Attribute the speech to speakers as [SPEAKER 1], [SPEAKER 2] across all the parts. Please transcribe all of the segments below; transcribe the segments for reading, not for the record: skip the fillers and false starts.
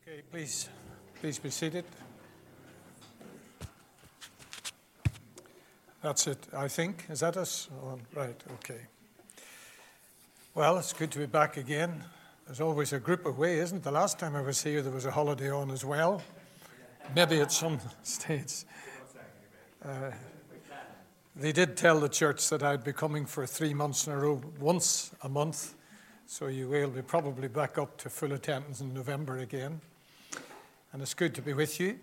[SPEAKER 1] Okay, please be seated. That's it, I think. Is that us? Oh, right, okay. Well, it's good to be back again. There's always a group away, isn't it? The last time I was here, there was a holiday on as well. Maybe at some states. They did tell the church that I'd be coming for 3 months in a row, once a month. So you will be probably back up to full attendance in November again. And it's good to be with you.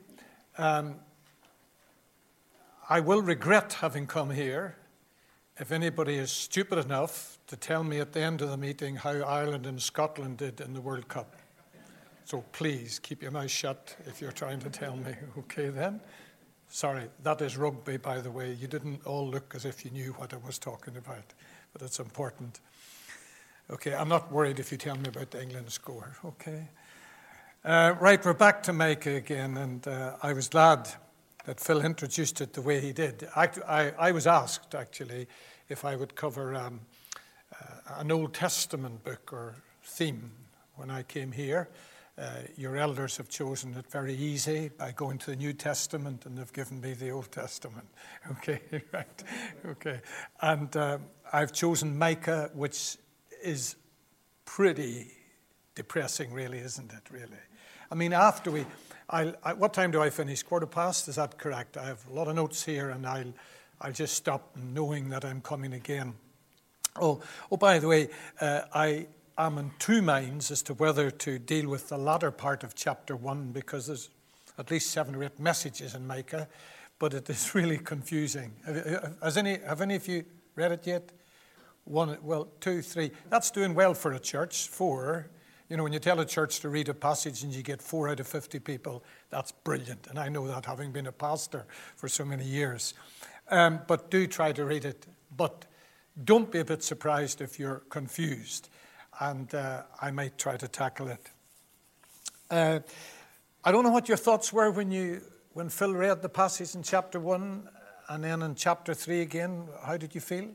[SPEAKER 1] I will regret having come here if anybody is stupid enough to tell me at the end of the meeting how Ireland and Scotland did in the World Cup. So please keep your mouth shut if you're trying to tell me. Okay then? Sorry, that is rugby, by the way. You didn't all look as if you knew what I was talking about, but it's important. Okay, I'm not worried if you tell me about the England score, okay? Right, we're back to Micah again, and I was glad that Phil introduced it the way he did. I was asked, actually, if I would cover an Old Testament book or theme when I came here. Your elders have chosen it very easy by going to the New Testament, and they've given me the Old Testament. Okay, right, okay. And I've chosen Micah, which is pretty depressing, really, isn't it, really? I mean, after what time do I finish? 15:15, is that correct? I have a lot of notes here, and I'll just stop knowing that I'm coming again. Oh, by the way, I am in two minds as to whether to deal with the latter part of chapter 1, because there's at least 7 or 8 messages in Micah, but it is really confusing. Have any of you read it yet? 1, well, 2, 3. That's doing well for a church. 4. You know, when you tell a church to read a passage and you get 4 out of 50 people, that's brilliant. And I know that, having been a pastor for so many years. But do try to read it. But don't be a bit surprised if you're confused. And I might try to tackle it. I don't know what your thoughts were when Phil read the passage in chapter 1 and then in chapter 3 again. How did you feel?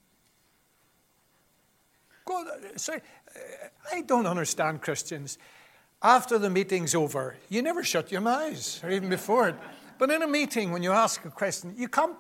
[SPEAKER 1] Sorry, I don't understand Christians. After the meeting's over, you never shut your mouths, or even before it. But in a meeting, when you ask a question, you can't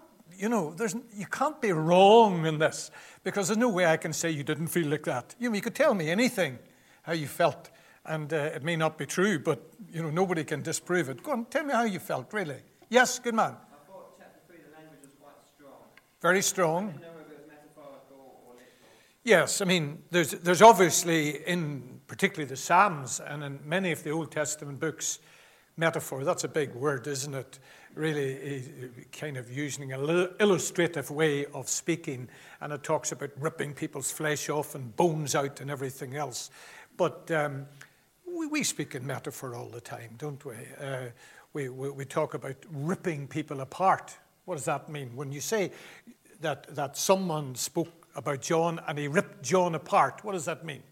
[SPEAKER 1] be wrong in this, because there's no way I can say you didn't feel like that. You could tell me anything, how you felt, and it may not be true, but nobody can disprove it. Go on, tell me how you felt, really. Yes, good man.
[SPEAKER 2] I thought chapter 3, the language was quite strong.
[SPEAKER 1] Very strong.
[SPEAKER 2] I didn't know whether it was metaphorical or literal.
[SPEAKER 1] Yes, I mean, there's obviously, in particularly the Psalms and in many of the Old Testament books, metaphor. That's a big word, isn't it? Really kind of using an illustrative way of speaking, and it talks about ripping people's flesh off and bones out and everything else. But we speak in metaphor all the time, don't we? We talk about ripping people apart. What does that mean? When you say that someone spoke about John and he ripped John apart, what does that mean?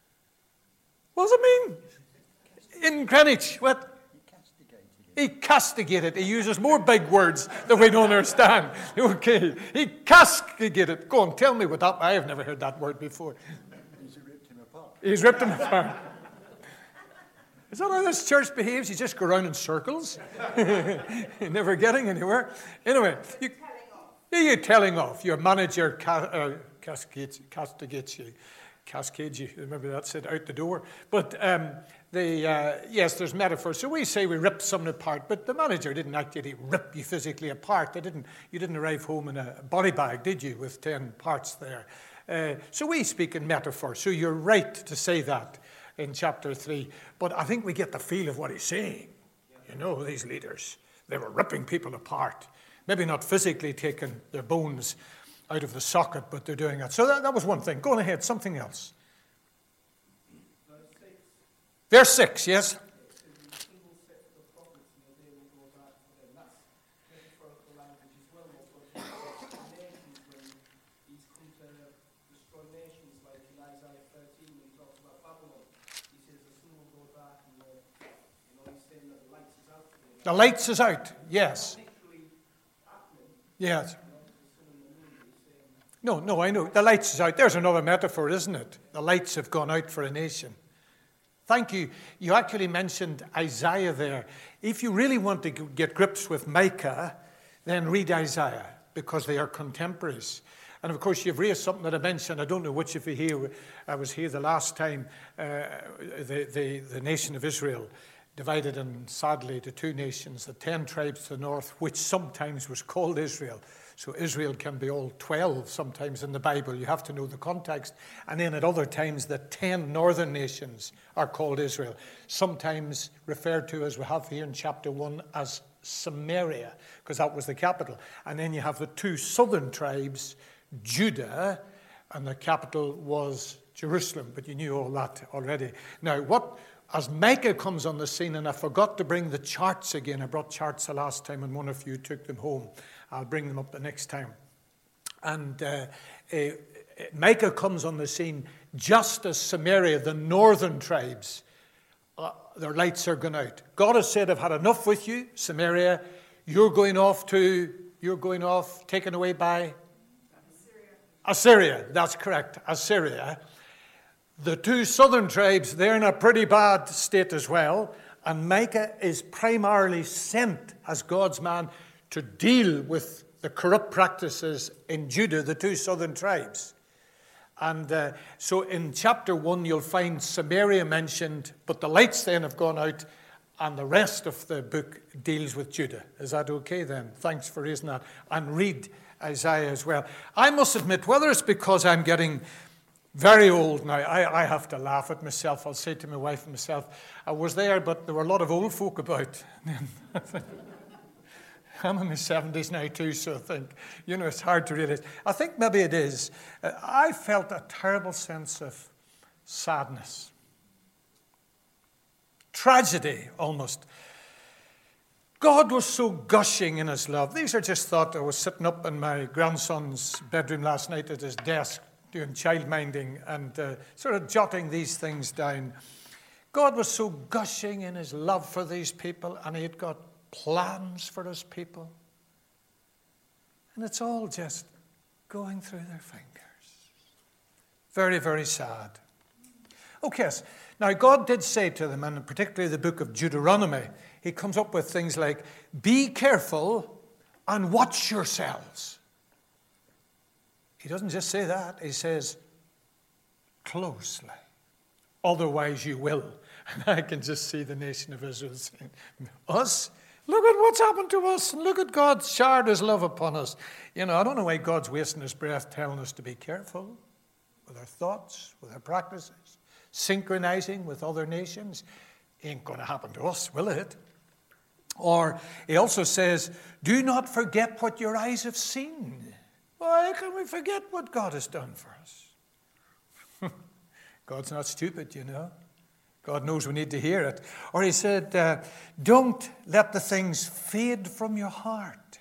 [SPEAKER 1] What does it mean? In Greenwich, what? He castigated. He uses more big words that we don't understand. Okay, he castigated. Go on, tell me what that. I have never heard that word before.
[SPEAKER 3] He's ripped him apart.
[SPEAKER 1] He's ripped him apart. Is that how this church behaves? You just go around in circles, never getting anywhere. Anyway, you're telling off. Your manager castigates you. Cascades you. Remember that said out the door. But yes, there's metaphor. So we say we rip someone apart, but the manager didn't actually rip you physically apart. You didn't arrive home in a body bag, did you, with 10 parts there? So we speak in metaphor. So you're right to say that in chapter 3. But I think we get the feel of what he's saying. These leaders, they were ripping people apart. Maybe not physically taking their bones out of the socket, but they're doing that. So that was one thing. Go on ahead, something else. Verse 6, yes? The lights is out, yes. Yes. No, I know. The lights is out. There's another metaphor, isn't it? The lights have gone out for a nation. Thank you. You actually mentioned Isaiah there. If you really want to get grips with Micah, then read Isaiah, because they are contemporaries. And of course, you've raised something that I mentioned. I don't know which of you here, I was here the last time, the nation of Israel divided sadly to two nations, the 10 tribes to the north, which sometimes was called Israel. So Israel can be all 12 sometimes in the Bible. You have to know the context. And then at other times, the 10 northern nations are called Israel, sometimes referred to, as we have here in chapter 1, as Samaria, because that was the capital. And then you have the two southern tribes, Judah, and the capital was Jerusalem, but you knew all that already. Now, as Micah comes on the scene, and I forgot to bring the charts again. I brought charts the last time, and one of you took them home. I'll bring them up the next time. And Micah comes on the scene just as Samaria, the northern tribes, their lights are going out. God has said, I've had enough with you, Samaria. You're going off, taken away by Assyria. That's correct, Assyria. The two southern tribes, they're in a pretty bad state as well. And Micah is primarily sent as God's man to deal with the corrupt practices in Judah, the two southern tribes. And so in chapter 1, you'll find Samaria mentioned, but the lights then have gone out, and the rest of the book deals with Judah. Is that okay then? Thanks for raising that. And read Isaiah as well. I must admit, whether it's because I'm getting very old now, I have to laugh at myself. I'll say to my wife and myself, I was there, but there were a lot of old folk about. I'm in my 70s now too, so I think, it's hard to realize. I think maybe it is. I felt a terrible sense of sadness. Tragedy, almost. God was so gushing in his love. These are just thoughts. I was sitting up in my grandson's bedroom last night at his desk doing childminding and sort of jotting these things down. God was so gushing in his love for these people, and he had got plans for his people. And it's all just going through their fingers. Very, very sad. Okay, now God did say to them, and particularly the book of Deuteronomy, he comes up with things like, be careful and watch yourselves. He doesn't just say that. He says, closely. Otherwise you will. And I can just see the nation of Israel saying, us? Look at what's happened to us. And look at God showered his love upon us. I don't know why God's wasting his breath telling us to be careful with our thoughts, with our practices, synchronizing with other nations. Ain't going to happen to us, will it? Or he also says, do not forget what your eyes have seen. Why can we forget what God has done for us? God's not stupid, God knows we need to hear it. Or he said, don't let the things fade from your heart.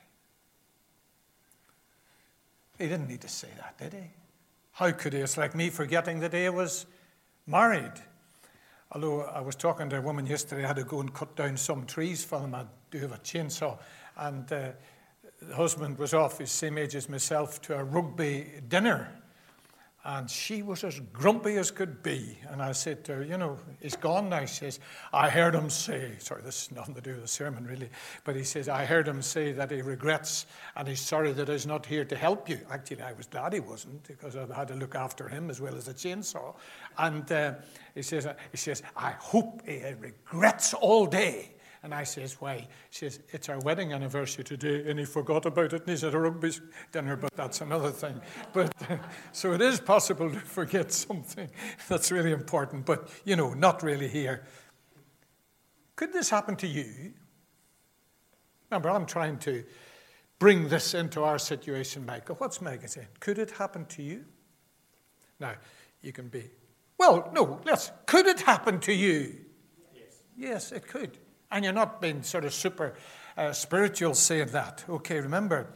[SPEAKER 1] He didn't need to say that, did he? How could he? It's like me forgetting the day I was married. Although I was talking to a woman yesterday, I had to go and cut down some trees for them. I do have a chainsaw. And the husband was off, his same age as myself, to a rugby dinner. And she was as grumpy as could be. And I said to her, he's gone now. She says, I heard him say, sorry, this has nothing to do with the sermon really, but he says, I heard him say that he regrets and he's sorry that he's not here to help you. Actually, I was glad he wasn't, because I had to look after him as well as the chainsaw. And he says, I hope he regrets all day. And I says, why? She says, it's our wedding anniversary today, and he forgot about it, and he's at a rugby dinner, but that's another thing. But so it is possible to forget something that's really important, but, not really here. Could this happen to you? Remember, I'm trying to bring this into our situation, Michael. What's Megan saying? Could it happen to you? Now, you can be, could it happen to you? Yes. Yes, it could. And you're not being sort of super spiritual saying that. Okay, remember.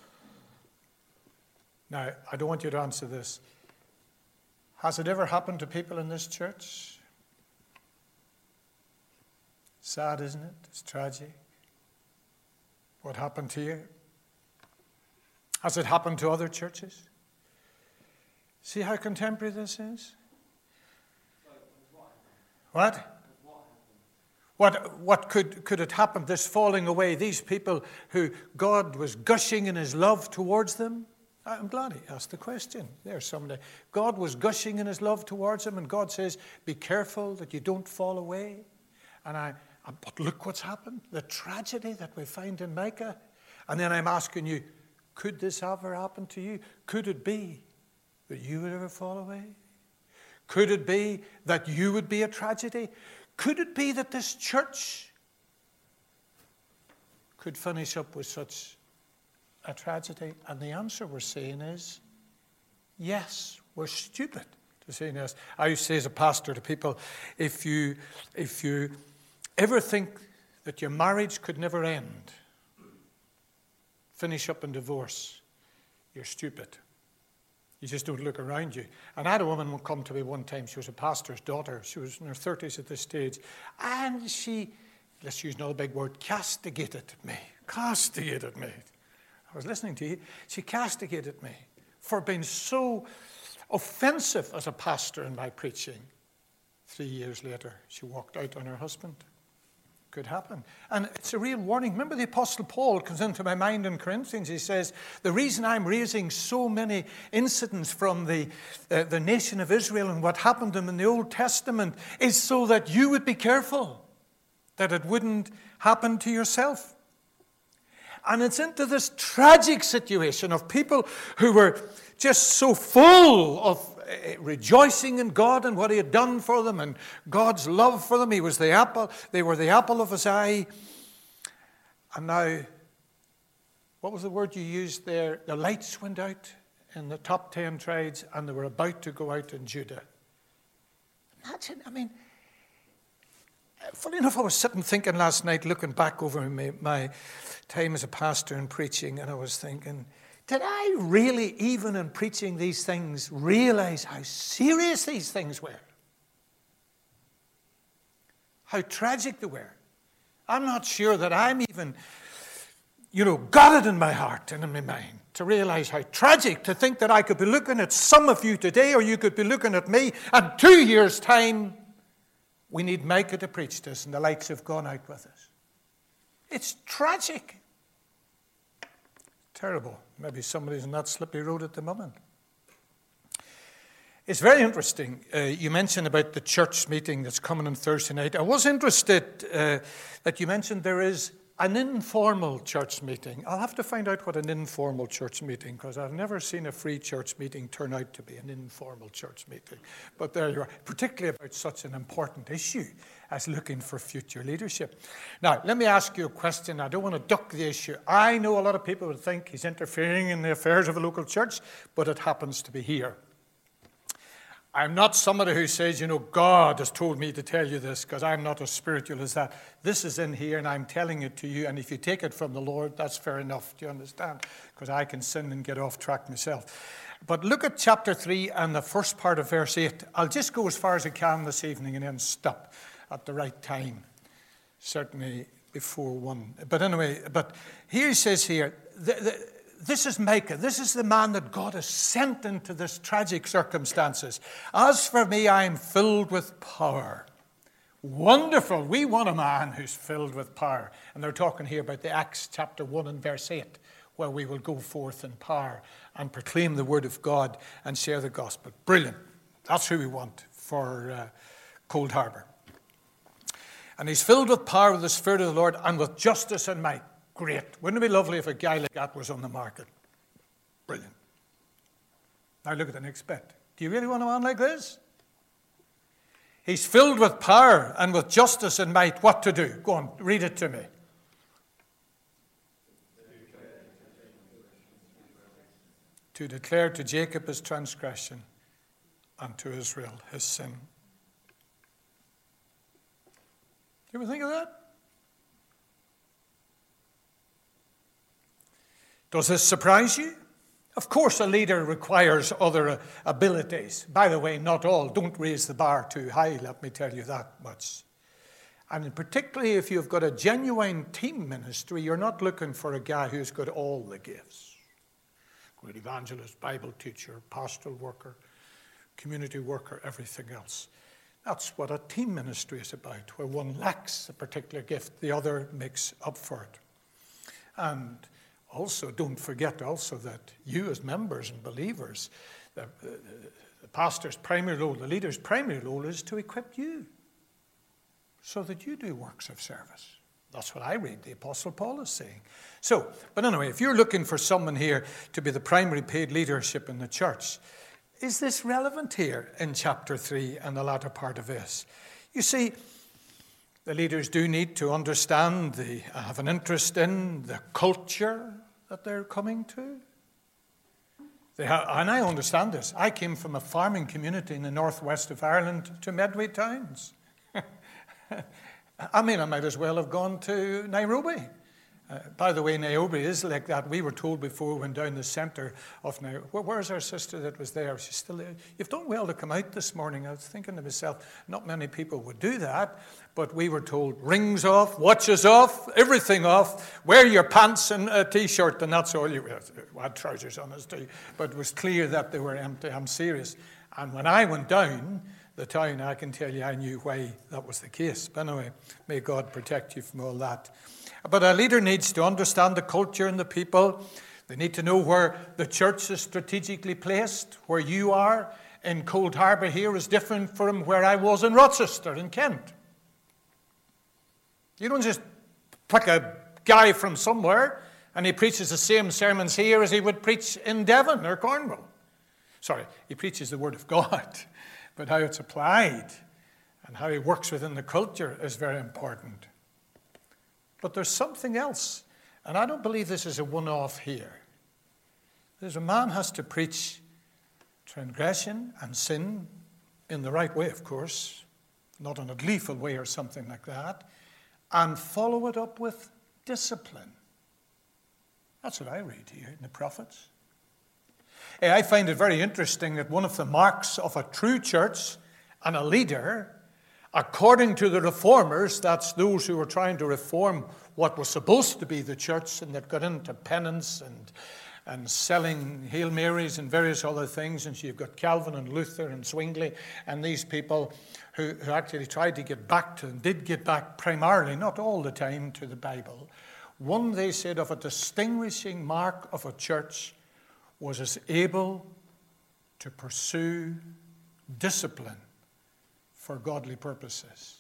[SPEAKER 1] Now, I don't want you to answer this. Has it ever happened to people in this church? Sad, isn't it? It's tragic. What happened to you? Has it happened to other churches? See how contemporary this is? What? What could it happen, this falling away, these people who God was gushing in his love towards them? I'm glad he asked the question. There's somebody. God was gushing in his love towards them, and God says, be careful that you don't fall away. But look what's happened, the tragedy that we find in Micah. And then I'm asking you, could this ever happen to you? Could it be that you would ever fall away? Could it be that you would be a tragedy? Could it be that this church could finish up with such a tragedy? And the answer we're saying is, yes, we're stupid to say yes. I used to say as a pastor to people, if you ever think that your marriage could never end, finish up in divorce, you're stupid. You just don't look around you. And I had a woman come to me one time. She was a pastor's daughter. She was in her 30s at this stage. And she, let's use another big word, castigated me. Castigated me. I was listening to you. She castigated me for being so offensive as a pastor in my preaching. 3 years later, she walked out on her husband. Could happen. And it's a real warning. Remember, the Apostle Paul comes into my mind in Corinthians. He says, the reason I'm raising so many incidents from the nation of Israel and what happened to them in the Old Testament is so that you would be careful that it wouldn't happen to yourself. And it's into this tragic situation of people who were just so full of rejoicing in God and what he had done for them and God's love for them. They were the apple of his eye. And now, what was the word you used there? The lights went out in the top 10 tribes and they were about to go out in Judah. Imagine, funny enough, I was sitting thinking last night, looking back over my time as a pastor and preaching, and I was thinking, did I really, even in preaching these things, realize how serious these things were? How tragic they were. I'm not sure that I'm even, got it in my heart and in my mind to realize how tragic, to think that I could be looking at some of you today, or you could be looking at me, and 2 years' time, we need Micah to preach this, and the lights have gone out with us. It's tragic. Terrible. Maybe somebody's on that slippery road at the moment. It's very interesting. You mentioned about the church meeting that's coming on Thursday night. I was interested that you mentioned there is an informal church meeting. I'll have to find out what an informal church meeting, because I've never seen a free church meeting turn out to be an informal church meeting. But there you are, particularly about such an important issue as looking for future leadership. Now, let me ask you a question. I don't want to duck the issue. I know a lot of people would think he's interfering in the affairs of a local church, but it happens to be here. I'm not somebody who says, God has told me to tell you this, because I'm not as spiritual as that. This is in here and I'm telling it to you, and if you take it from the Lord, that's fair enough. Do you understand? Because I can sin and get off track myself. But look at chapter 3 and the first part of verse 8. I'll just go as far as I can this evening and then stop at the right time. Certainly before 1. But anyway, here he says here, this is Micah. This is the man that God has sent into this tragic circumstances. As for me, I am filled with power. Wonderful. We want a man who's filled with power. And they're talking here about the Acts chapter 1 and verse 8, where we will go forth in power and proclaim the word of God and share the gospel. Brilliant. That's who we want for Cold Harbour. And he's filled with power with the Spirit of the Lord and with justice and might. Great. Wouldn't it be lovely if a guy like that was on the market? Brilliant. Now look at the next bit. Do you really want a man like this? He's filled with power and with justice and might. What to do? Go on, read it to me. To declare to Jacob his transgression and to Israel his sin. Do you ever think of that? Does this surprise you? Of course, a leader requires other abilities. By the way, not all. Don't raise the bar too high, let me tell you that much. And particularly if you've got a genuine team ministry, you're not looking for a guy who's got all the gifts. Great evangelist, Bible teacher, pastoral worker, community worker, everything else. That's what a team ministry is about, where one lacks a particular gift, the other makes up for it. And also, don't forget also that you as members and believers, the pastor's primary role, the leader's primary role is to equip you so that you do works of service. That's what I read the Apostle Paul is saying. So, but anyway, if you're looking for someone here to be the primary paid leadership in the church, is this relevant here in chapter 3 and the latter part of this? You see, the leaders do need to understand, have an interest in the culture that they're coming to. And I understand this. I came from a farming community in the northwest of Ireland to Medway Towns. I mean, I might as well have gone to Nairobi. By the way, Nairobi is like that. We were told before we went down the centre of Nairobi. Where's our sister that was there? She's still there. You've done well to come out this morning. I was thinking to myself, not many people would do that. But we were told, rings off, watches off, everything off. Wear your pants and a T-shirt, and that's all you wear. We had trousers on us too. But it was clear that they were empty. I'm serious. And when I went down the town, I can tell you I knew why that was the case. But anyway, may God protect you from all that. But a leader needs to understand the culture and the people. They need to know where the church is strategically placed. Where you are in Cold Harbour here is different from where I was in Rochester in Kent. You don't just pick a guy from somewhere and he preaches the same sermons here as he would preach in Devon or Cornwall. Sorry, he preaches the Word of God. But how it's applied and how he works within the culture is very important. But there's something else, and I don't believe this is a one-off here. There's a man has to preach transgression and sin in the right way, of course, not in a gleeful way or something like that, and follow it up with discipline. That's what I read here in the prophets. I find it very interesting that one of the marks of a true church and a leader, according to the reformers, that's those who were trying to reform what was supposed to be the church and that got into penance and selling Hail Marys and various other things. And so you've got Calvin and Luther and Zwingli and these people who actually tried to get back to, and did get back primarily, not all the time, to the Bible. One, they said, of a distinguishing mark of a church was as able to pursue discipline for godly purposes.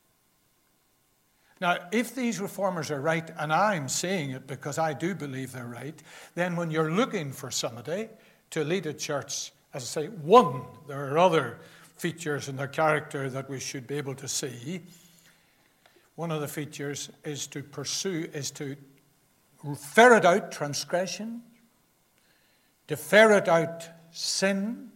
[SPEAKER 1] Now, if these reformers are right, and I'm saying it because I do believe they're right, then when you're looking for somebody to lead a church, as I say, one, there are other features in their character that we should be able to see. One of the features is to ferret out transgression, to ferret out sin.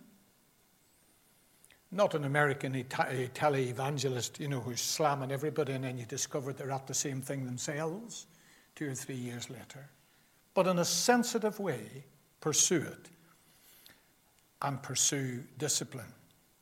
[SPEAKER 1] Not an American tele-evangelist, who's slamming everybody and then you discover they're at the same thing themselves 2 or 3 years later. But in a sensitive way, pursue it and pursue discipline.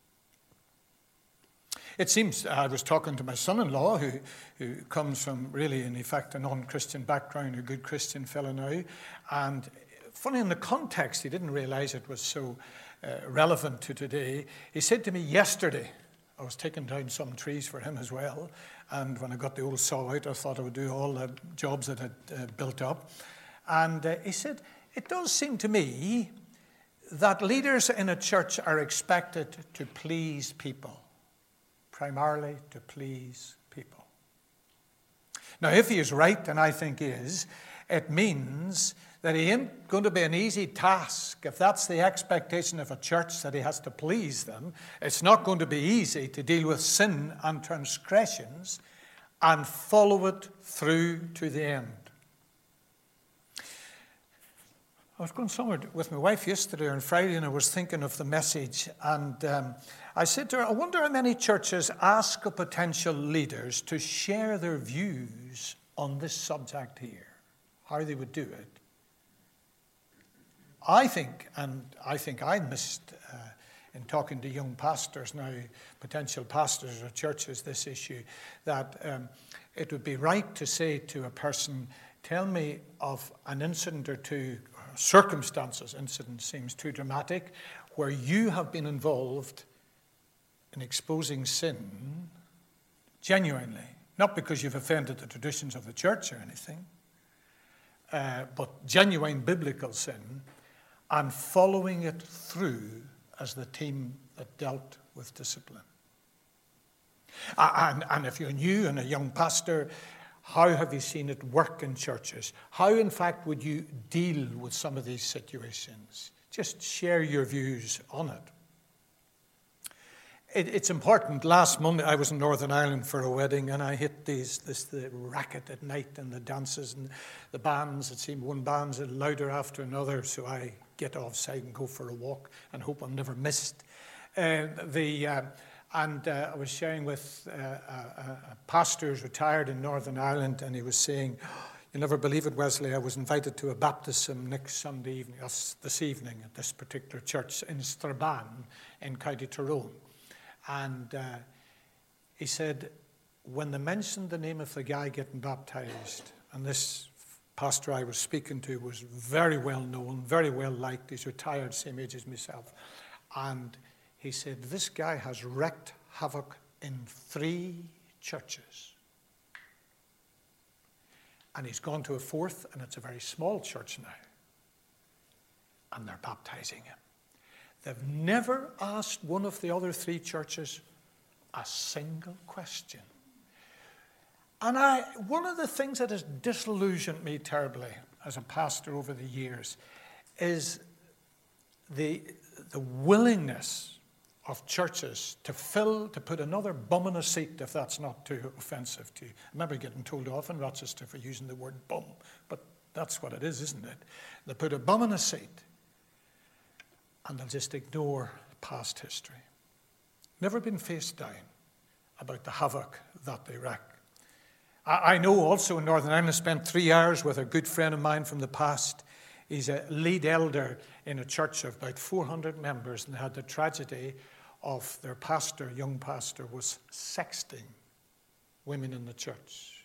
[SPEAKER 1] It seems, I was talking to my son-in-law who comes from really, in effect, a non-Christian background, a good Christian fellow now, and funny in the context, he didn't realize it was so relevant to today. He said to me yesterday, I was taking down some trees for him as well, and when I got the old saw out, I thought I would do all the jobs that had built up. And he said, it does seem to me that leaders in a church are expected to please people, primarily to please people. Now, if he is right, and I think he is, it means that he ain't going to be an easy task. If that's the expectation of a church, that he has to please them, it's not going to be easy to deal with sin and transgressions and follow it through to the end. I was going somewhere with my wife yesterday on Friday, and I was thinking of the message, and I said to her, I wonder how many churches ask potential leaders to share their views on this subject here, how they would do it. I think I missed, in talking to young pastors now, potential pastors or churches, this issue, that it would be right to say to a person, tell me of an incident or two, circumstances, incident seems too dramatic, where you have been involved in exposing sin genuinely, not because you've offended the traditions of the church or anything, but genuine biblical sin, and following it through as the team that dealt with discipline. And if you're new and a young pastor, how have you seen it work in churches? How, in fact, would you deal with some of these situations? Just share your views on it. It's important. Last Monday, I was in Northern Ireland for a wedding, and I hit the racket at night and the dances and the bands. It seemed one band's louder after another, so I get offside and go for a walk and hope I'm never missed. I was sharing with a pastor who's retired in Northern Ireland, and he was saying, "You'll never believe it, Wesley, I was invited to a baptism next Sunday evening, this evening at this particular church in Strabane in County Tyrone." And he said, when they mentioned the name of the guy getting baptized, and this pastor I was speaking to was very well known, very well liked, he's retired, same age as myself, and he said, this guy has wreaked havoc in 3 churches. And he's gone to a 4th, and it's a very small church now. And they're baptizing him. They've never asked one of the other 3 churches a single question. And one of the things that has disillusioned me terribly as a pastor over the years is the willingness of churches to put another bum in a seat, if that's not too offensive to you. I remember getting told off in Rochester for using the word bum, but that's what it is, isn't it? They put a bum in a seat, and they'll just ignore past history. Never been faced down about the havoc that they wreak. I know also in Northern Ireland, I spent 3 hours with a good friend of mine from the past. He's a lead elder in a church of about 400 members, and they had the tragedy of their pastor, young pastor, was sexting women in the church.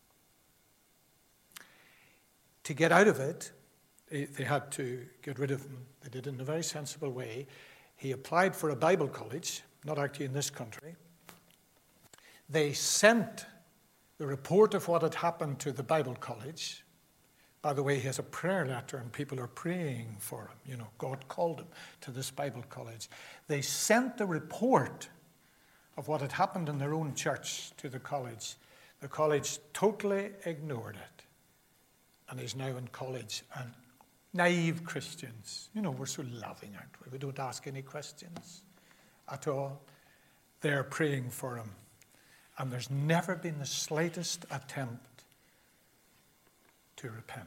[SPEAKER 1] To get out of it, they had to get rid of him. They did it in a very sensible way. He applied for a Bible college, not actually in this country. They sent the report of what had happened to the Bible college. By the way, he has a prayer letter, and people are praying for him. You know, God called him to this Bible college. They sent the report of what had happened in their own church to the college. The college totally ignored it. And he's now in college. And naive Christians, you know, we're so loving, aren't we? We don't ask any questions at all. They're praying for him. And there's never been the slightest attempt to repent.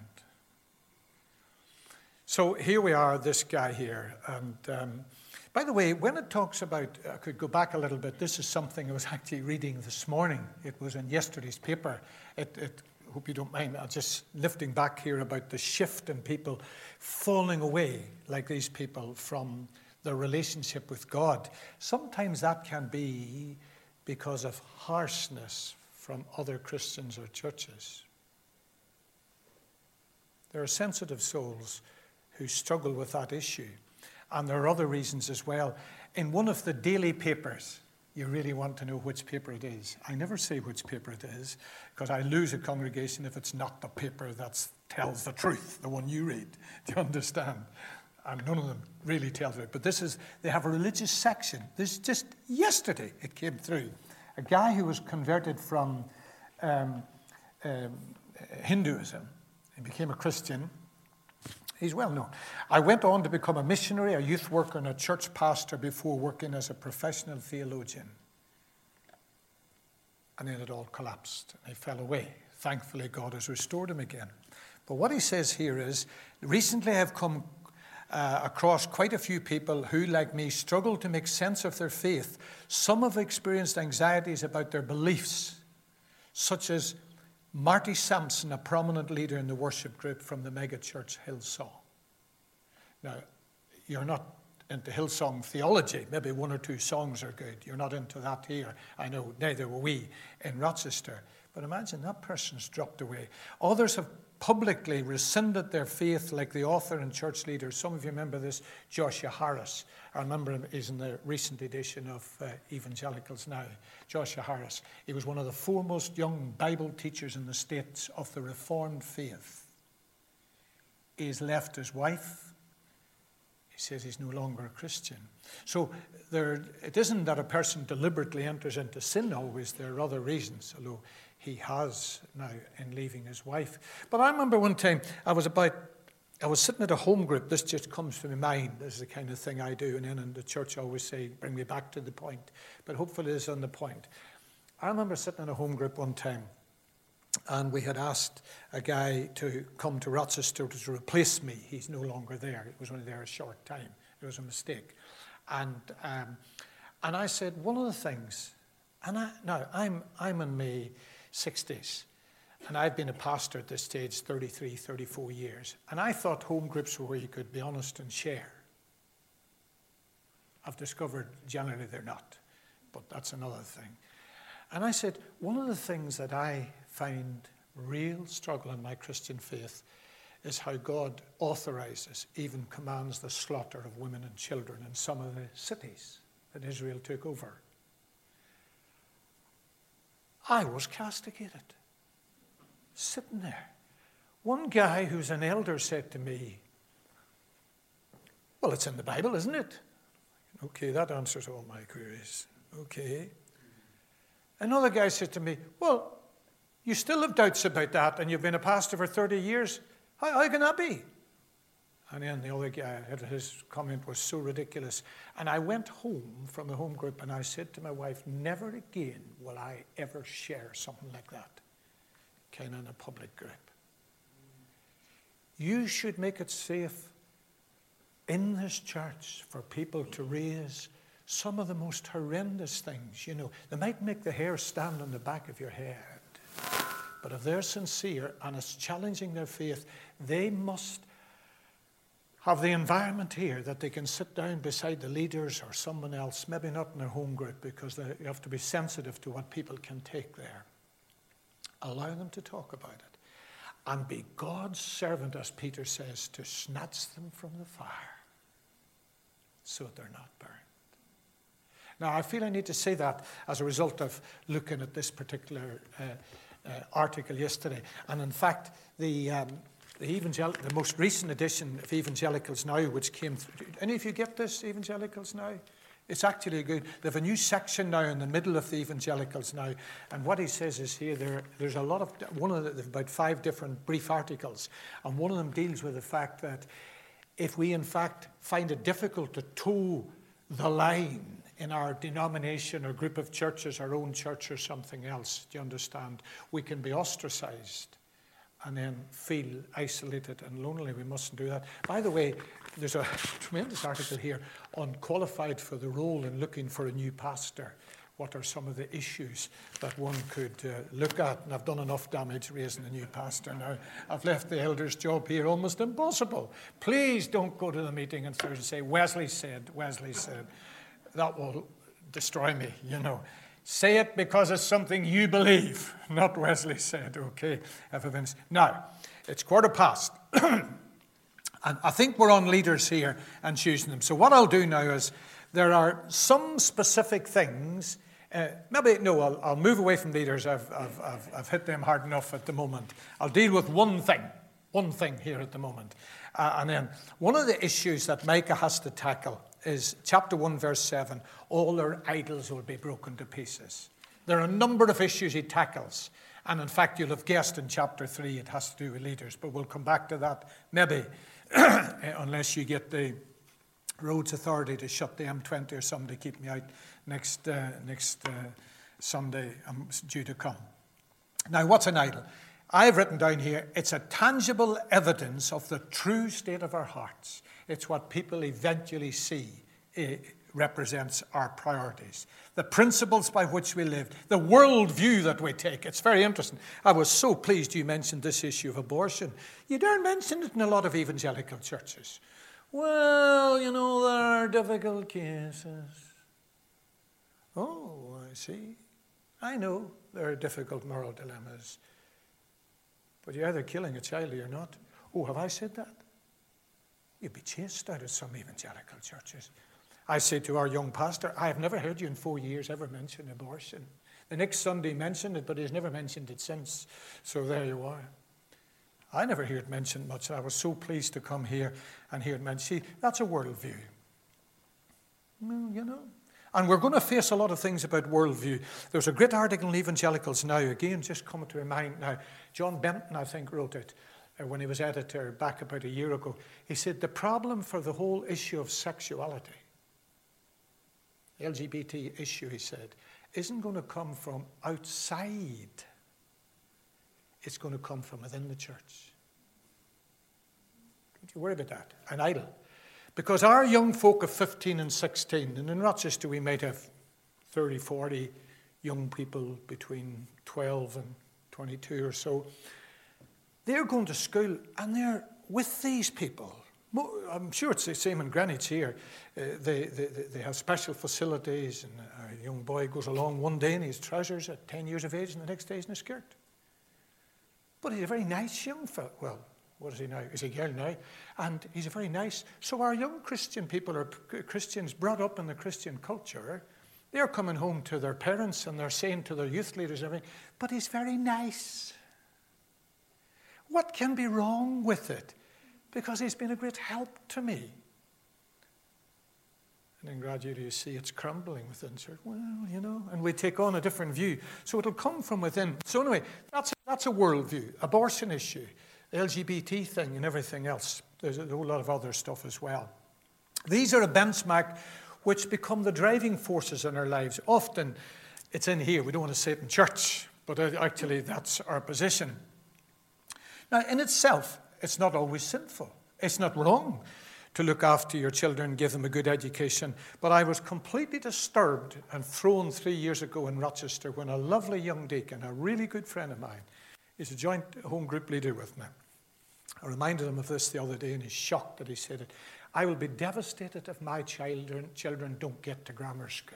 [SPEAKER 1] So here we are, this guy here. And by the way, when it talks about, I could go back a little bit, this is something I was actually reading this morning. It was in yesterday's paper. I hope you don't mind, I'm just lifting back here about the shift in people falling away, like these people, from their relationship with God. Sometimes that can be because of harshness from other Christians or churches. There are sensitive souls who struggle with that issue. And there are other reasons as well. In one of the daily papers, you really want to know which paper it is. I never say which paper it is, because I lose a congregation if it's not the paper that tells the truth, the one you read. Do you understand? And none of them really tell the truth. But they have a religious section. This just yesterday it came through. A guy who was converted from Hinduism. He became a Christian. He's well known. I went on to become a missionary, a youth worker, and a church pastor before working as a professional theologian. And then it all collapsed. And he fell away. Thankfully, God has restored him again. But what he says here is, recently I've come across quite a few people who, like me, struggle to make sense of their faith. Some have experienced anxieties about their beliefs, such as Marty Sampson, a prominent leader in the worship group from the megachurch Hillsong. Now, you're not into Hillsong theology. Maybe 1 or 2 songs are good. You're not into that here. I know neither were we in Rochester. But imagine that person's dropped away. Others have publicly rescinded their faith, like the author and church leader. Some of you remember this, Joshua Harris. I remember him, he's in the recent edition of Evangelicals Now. Joshua Harris. He was one of the foremost young Bible teachers in the States of the Reformed faith. He's left his wife. He says he's no longer a Christian. So it isn't that a person deliberately enters into sin always. There are other reasons, although he has now in leaving his wife. But I remember one time I was sitting at a home group. This just comes to my mind. This is the kind of thing I do. And then in the church I always say, bring me back to the point. But hopefully it's on the point. I remember sitting in a home group one time, and we had asked a guy to come to Rochester to replace me. He's no longer there. He was only there a short time. It was a mistake. And I said, one of the things, I'm in my 60s, and I've been a pastor at this stage 33, 34 years, and I thought home groups were where you could be honest and share. I've discovered generally they're not, but that's another thing. And I said, one of the things that I find real struggle in my Christian faith is how God authorizes, even commands the slaughter of women and children in some of the cities that Israel took over. I was castigated, sitting there. One guy who's an elder said to me, well, it's in the Bible, isn't it? Okay, that answers all my queries. Okay. Another guy said to me, well, you still have doubts about that, and you've been a pastor for 30 years. How can that be? And then the other guy, his comment was so ridiculous. And I went home from the home group, and I said to my wife, never again will I ever share something like that, kind of in a public group. You should make it safe in this church for people to raise some of the most horrendous things. You know, they might make the hair stand on the back of your head. But if they're sincere and it's challenging their faith, they must have the environment here that they can sit down beside the leaders or someone else, maybe not in their home group, because you have to be sensitive to what people can take there. Allow them to talk about it. And be God's servant, as Peter says, to snatch them from the fire so that they're not burned. Now, I feel I need to say that as a result of looking at this particular article yesterday. And in fact, the most recent edition of Evangelicals Now, which came through. Any of you get this, Evangelicals Now? It's actually good. They have a new section now in the middle of the Evangelicals Now. And what he says is here, there's a lot of, there's about 5 different brief articles. And one of them deals with the fact that if we in fact find it difficult to toe the line in our denomination or group of churches, our own church or something else, do you understand? We can be ostracized and then feel isolated and lonely. We mustn't do that. By the way, there's a tremendous article here on qualified for the role in looking for a new pastor. What are some of the issues that one could look at? And I've done enough damage raising a new pastor now. I've left the elder's job here almost impossible. Please don't go to the meeting and say, Wesley said. That will destroy me, you know. Say it because it's something you believe, not Wesley said, okay? Now, it's 15:15. And I think we're on leaders here and choosing them. So what I'll do now is there are some specific things. I'll move away from leaders. I've hit them hard enough at the moment. I'll deal with one thing here at the moment. And then one of the issues that Micah has to tackle is chapter 1, verse 7, all their idols will be broken to pieces. There are a number of issues he tackles. And in fact, you'll have guessed in chapter 3 it has to do with leaders. But we'll come back to that maybe, unless you get the Roads Authority to shut the M20 or something to keep me out next Sunday. I'm due to come. Now, what's an idol? I've written down here, it's a tangible evidence of the true state of our hearts. It's what people eventually see represents our priorities. The principles by which we live, the worldview that we take. It's very interesting. I was so pleased you mentioned this issue of abortion. You don't mention it in a lot of evangelical churches. Well, you know, there are difficult cases. Oh, I see. I know there are difficult moral dilemmas. But you're either killing a child or you're not. Oh, have I said that? You'd be chased out of some evangelical churches. I say to our young pastor, I have never heard you in 4 years ever mention abortion. The next Sunday mentioned it, but he's never mentioned it since. So there you are. I never hear it mentioned much. I was so pleased to come here and hear it mentioned. See, that's a worldview. Well, you know. And we're going to face a lot of things about worldview. There's a great article in Evangelicals Now, again, just coming to my mind now. John Benton, I think, wrote it when he was editor back about a year ago. He said, the problem for the whole issue of sexuality, LGBT issue, he said, isn't going to come from outside. It's going to come from within the church. Don't you worry about that. An idol. Because our young folk of 15 and 16, and in Rochester we might have 30, 40 young people between 12 and 22 or so, they're going to school and they're with these people. I'm sure it's the same in Greenwich here. They have special facilities, and a young boy goes along one day and he has trousers at 10 years of age, and the next day he's in a skirt. But he's a very nice young fellow. Well, what is he now? He's a girl now. And he's a very nice. So our young Christian people are Christians brought up in the Christian culture. They're coming home to their parents and they're saying to their youth leaders and everything, but he's very nice. What can be wrong with it? Because he's been a great help to me. And then gradually you see it's crumbling within church. Well, you know, and we take on a different view. So it'll come from within. So anyway, that's a worldview. Abortion issue, the LGBT thing and everything else. There's a whole lot of other stuff as well. These are a benchmark which become the driving forces in our lives. Often it's in here. We don't want to say it in church, but actually that's our position. Now, in itself, it's not always sinful. It's not wrong to look after your children, give them a good education. But I was completely disturbed and thrown 3 years ago in Rochester when a lovely young deacon, a really good friend of mine, he's a joint home group leader with me. I reminded him of this the other day and he's shocked that he said it. I will be devastated if my children don't get to grammar school.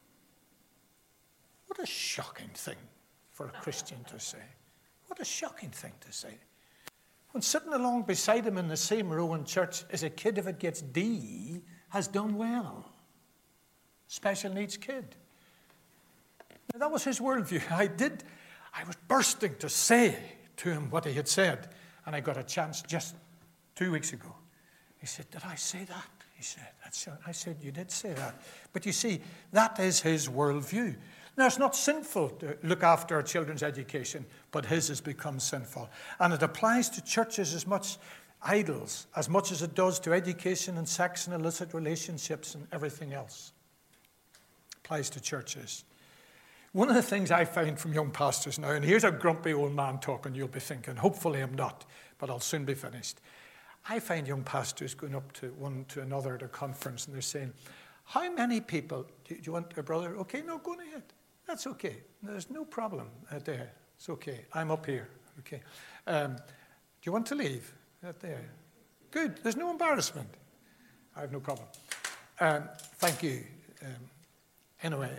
[SPEAKER 1] What a shocking thing for a Christian to say. What a shocking thing to say. When sitting along beside him in the same row in church is a kid, if it gets D, has done well. Special needs kid. Now, that was his worldview. I was bursting to say to him what he had said, and I got a chance just 2 weeks ago. He said, did I say that? He said, I said, you did say that. But you see, that is his worldview. Now, it's not sinful to look after our children's education, but his has become sinful. And it applies to churches as much idols, as much as it does to education and sex and illicit relationships and everything else. It applies to churches. One of the things I find from young pastors now, and here's a grumpy old man talking, you'll be thinking, hopefully I'm not, but I'll soon be finished. I find young pastors going up to one to another at a conference and they're saying, how many people, do you want a brother? Okay, no, go on ahead. That's okay. There's no problem there. It's okay. I'm up here. Okay. Do you want to leave? There. Good. There's no embarrassment. I have no problem. Thank you. Anyway,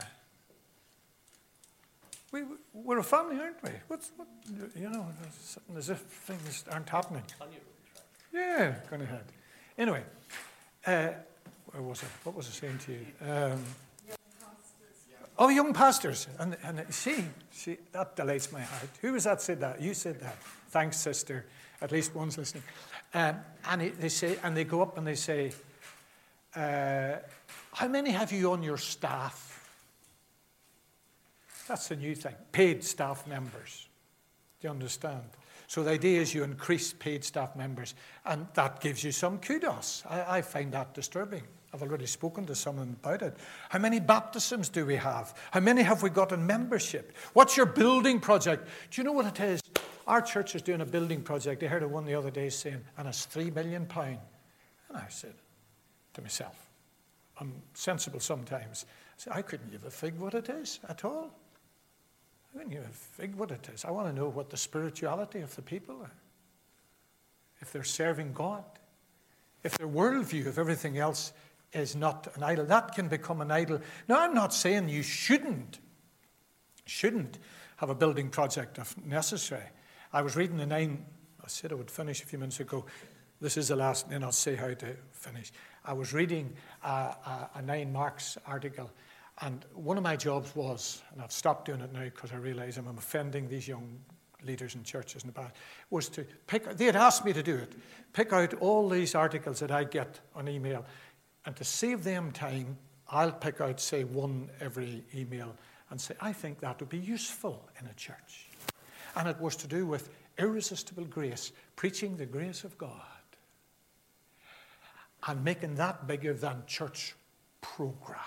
[SPEAKER 1] we're a family, aren't we? You know, as if things aren't happening. Yeah, go ahead. Anyway, where was it? What was I saying to you? Oh, young pastors. And see, that delights my heart. Who was that said that? You said that. Thanks, sister. At least one's listening. And they go up and they say, how many have you on your staff? That's the new thing. Paid staff members. Do you understand? So the idea is you increase paid staff members, and that gives you some kudos. I find that disturbing. I've already spoken to someone about it. How many baptisms do we have? How many have we got in membership? What's your building project? Do you know what it is? Our church is doing a building project. I heard of one the other day saying, and it's £3 million. And I said to myself, I'm sensible sometimes. I said, I couldn't give a fig what it is at all. I couldn't give a fig what it is. I want to know what the spirituality of the people are. If they're serving God. If their worldview of everything else is not an idol, that can become an idol. Now, I'm not saying you shouldn't shouldn't have a building project if necessary. I was reading I said I would finish a few minutes ago. This is the last, and then I'll say how to finish. I was reading a 9 Marks article, and one of my jobs was, and I've stopped doing it now because I realize I'm offending these young leaders in churches and the bad, was to they had asked me to do it, pick out all these articles that I get on email, and to save them time, I'll pick out, say, one every email and say, I think that would be useful in a church. And it was to do with irresistible grace, preaching the grace of God, and making that bigger than church programs.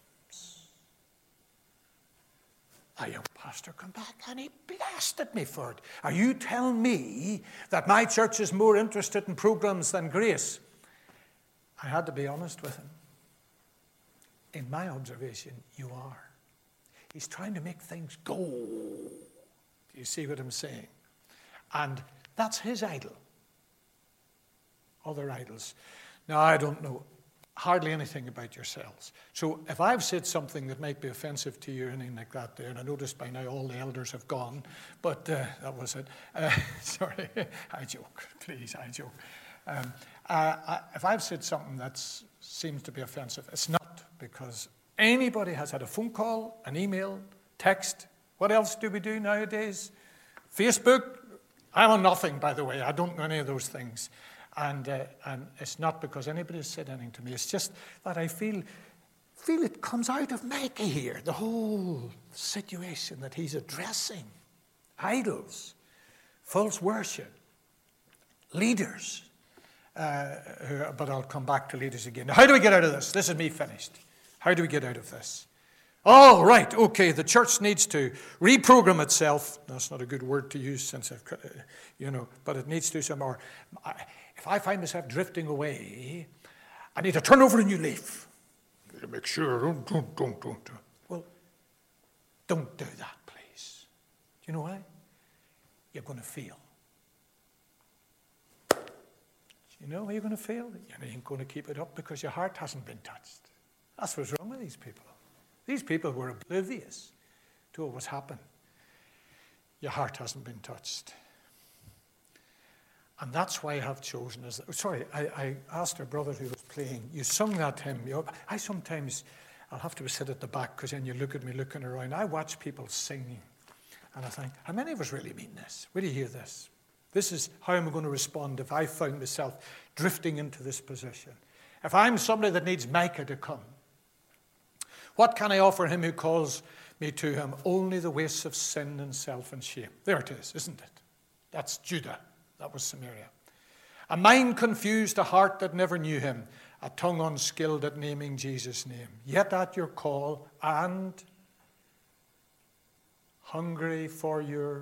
[SPEAKER 1] A young pastor come back and he blasted me for it. Are you telling me that my church is more interested in programs than grace? I had to be honest with him. In my observation, you are. He's trying to make things go. Do you see what I'm saying? And that's his idol. Other idols. Now, I don't know hardly anything about yourselves. So if I've said something that might be offensive to you or anything like that there, and I noticed by now all the elders have gone, but that was it. Sorry, I joke. Please, I joke. If I've said something that seems to be offensive, it's not because anybody has had a phone call, an email, text. What else do we do nowadays? Facebook. I'm on nothing, by the way. I don't know any of those things. And it's not because anybody has said anything to me. It's just that I feel it comes out of Micah here, the whole situation that he's addressing. Idols, false worship, leaders. But I'll come back to leaders again. Now, how do we get out of this? This is me finished. How do we get out of this? Oh, right, okay, the church needs to reprogram itself. That's not a good word to use since I've, but it needs to some more. If I find myself drifting away, I need to turn over a new leaf. Make sure, don't. Well, don't do that, please. Do you know why? You're going to fail. Do you know why you're going to fail? You ain't going to keep it up because your heart hasn't been touched. That's what's wrong with these people. These people were oblivious to what was happening. Your heart hasn't been touched. And that's why I have chosen. I asked our brother who was playing, you sung that hymn. I'll have to sit at the back because then you look at me looking around. I watch people singing. And I think, how many of us really mean this? Where do you hear this? This is how I'm going to respond if I found myself drifting into this position. If I'm somebody that needs Micah to come, what can I offer him who calls me to him? Only the wastes of sin and self and shame. There it is, isn't it? That's Judah. That was Samaria. A mind confused, a heart that never knew him, a tongue unskilled at naming Jesus' name. Yet at your call and hungry for your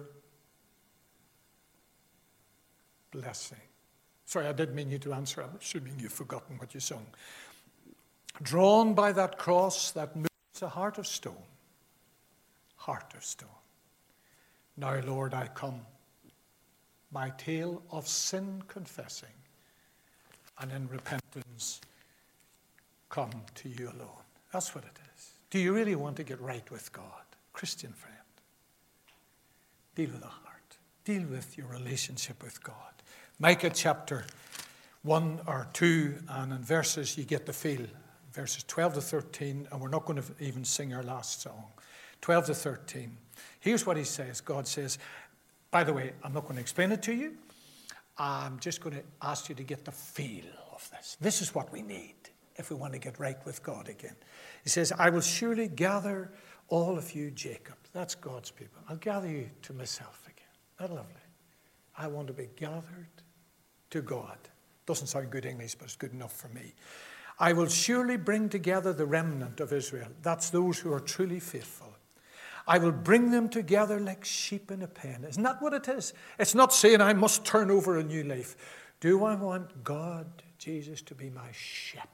[SPEAKER 1] blessing. Sorry, I did mean you to answer. I'm assuming you've forgotten what you sung. Drawn by that cross that moves a heart of stone. Heart of stone. Now, Lord, I come, my tale of sin confessing, and in repentance come to you alone. That's what it is. Do you really want to get right with God? Christian friend, deal with the heart. Deal with your relationship with God. Micah chapter 1 or 2, and in verses you get the feel. Verses 12 to 13, and we're not going to even sing our last song. 12 to 13. Here's what he says. God says, by the way, I'm not going to explain it to you. I'm just going to ask you to get the feel of this. This is what we need if we want to get right with God again. He says, I will surely gather all of you, Jacob. That's God's people. I'll gather you to myself again. Isn't that lovely? I want to be gathered to God. Doesn't sound good English, but it's good enough for me. I will surely bring together the remnant of Israel. That's those who are truly faithful. I will bring them together like sheep in a pen. Isn't that what it is? It's not saying I must turn over a new leaf. Do I want God, Jesus, to be my shepherd?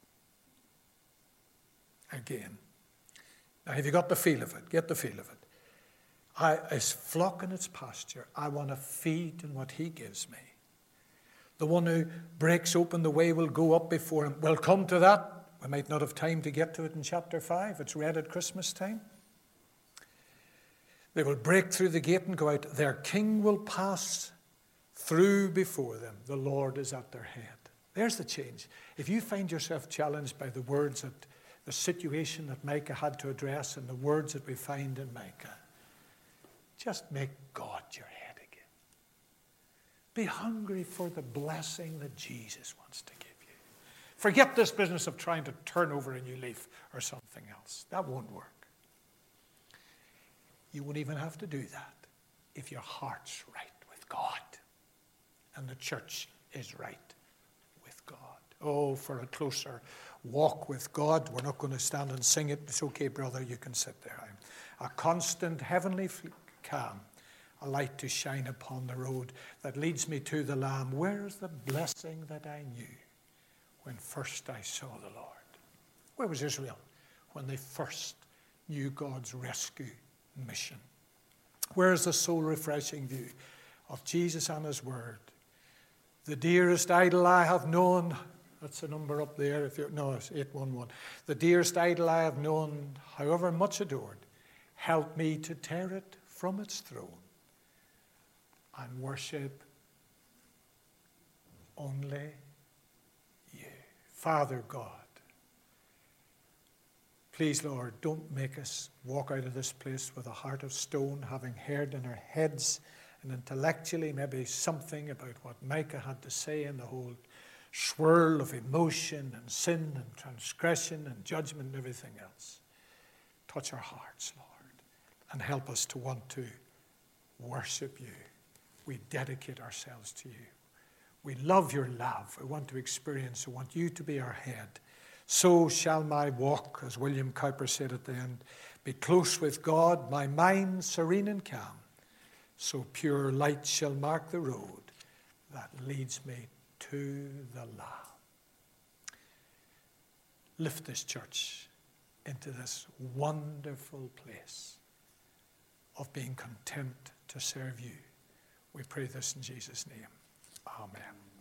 [SPEAKER 1] Again. Now, have you got the feel of it? Get the feel of it. As flock in its pasture, I want to feed in what he gives me. The one who breaks open the way will go up before him. We'll come to that. We might not have time to get to it in chapter 5. It's read at Christmas time. They will break through the gate and go out. Their king will pass through before them. The Lord is at their head. There's the change. If you find yourself challenged by the words that the situation that Micah had to address and the words that we find in Micah, just make God your head again. Be hungry for the blessing that Jesus wants to give you. Forget this business of trying to turn over a new leaf or something else. That won't work. You won't even have to do that if your heart's right with God and the church is right with God. Oh, for a closer walk with God. We're not going to stand and sing it. It's okay, brother, you can sit there. A constant heavenly calm, a light to shine upon the road that leads me to the Lamb. Where's the blessing that I knew when first I saw the Lord? Where was Israel when they first knew God's rescue mission? Where's the soul-refreshing view of Jesus and his word? The dearest idol I have known, that's the number up there. It's 811. The dearest idol I have known, however much adored, help me to tear it from its throne and worship only you. Father God, please, Lord, don't make us walk out of this place with a heart of stone, having heard in our heads and intellectually maybe something about what Micah had to say in the whole swirl of emotion and sin and transgression and judgment and everything else. Touch our hearts, Lord, and help us to want to worship you. We dedicate ourselves to you. We love your love. We want to experience. We want you to be our head. So shall my walk, as William Cowper said at the end, be close with God, my mind serene and calm. So pure light shall mark the road that leads me to the Lamb. Lift this church into this wonderful place of being content to serve you. We pray this in Jesus' name. Amen.